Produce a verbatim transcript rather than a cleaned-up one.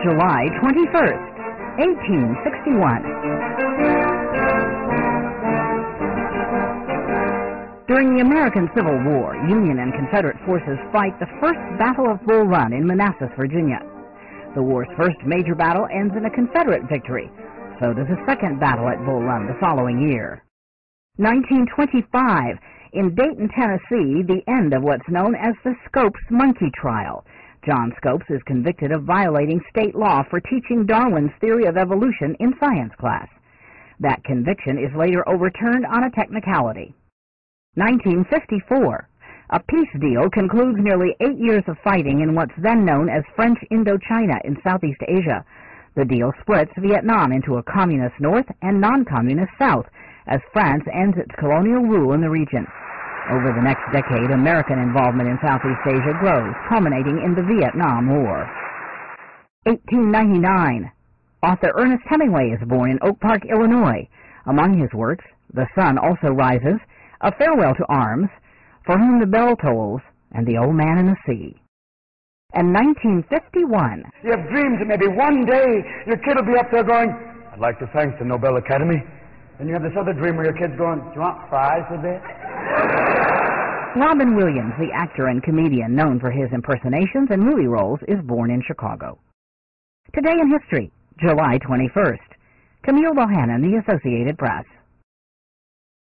July twenty-first, eighteen sixty-one. During the American Civil War, Union and Confederate forces fight the First Battle of Bull Run in Manassas, Virginia. The war's first major battle ends in a Confederate victory. So does a second battle at Bull Run the following year. nineteen twenty-five, in Dayton, Tennessee, the end of what's known as the Scopes Monkey Trial. John Scopes is convicted of violating state law for teaching Darwin's theory of evolution in science class. That conviction is later overturned on a technicality. nineteen fifty-four. A peace deal concludes nearly eight years of fighting in what's then known as French Indochina in Southeast Asia. The deal splits Vietnam into a communist North and non-communist South as France ends its colonial rule in the region. Over the next decade, American involvement in Southeast Asia grows, culminating in the Vietnam War. eighteen ninety-nine. Author Ernest Hemingway is born in Oak Park, Illinois. Among his works, The Sun Also Rises, A Farewell to Arms, For Whom the Bell Tolls, and The Old Man in the Sea. And nineteen fifty-one. You have dreams that maybe one day your kid will be up there going, I'd like to thank the Nobel Academy. And you have this other dream where your kid's going, do you want fries with it? Robin Williams, the actor and comedian known for his impersonations and movie roles, is born in Chicago. Today in History, July twenty-first. Camille Bohannon, The Associated Press.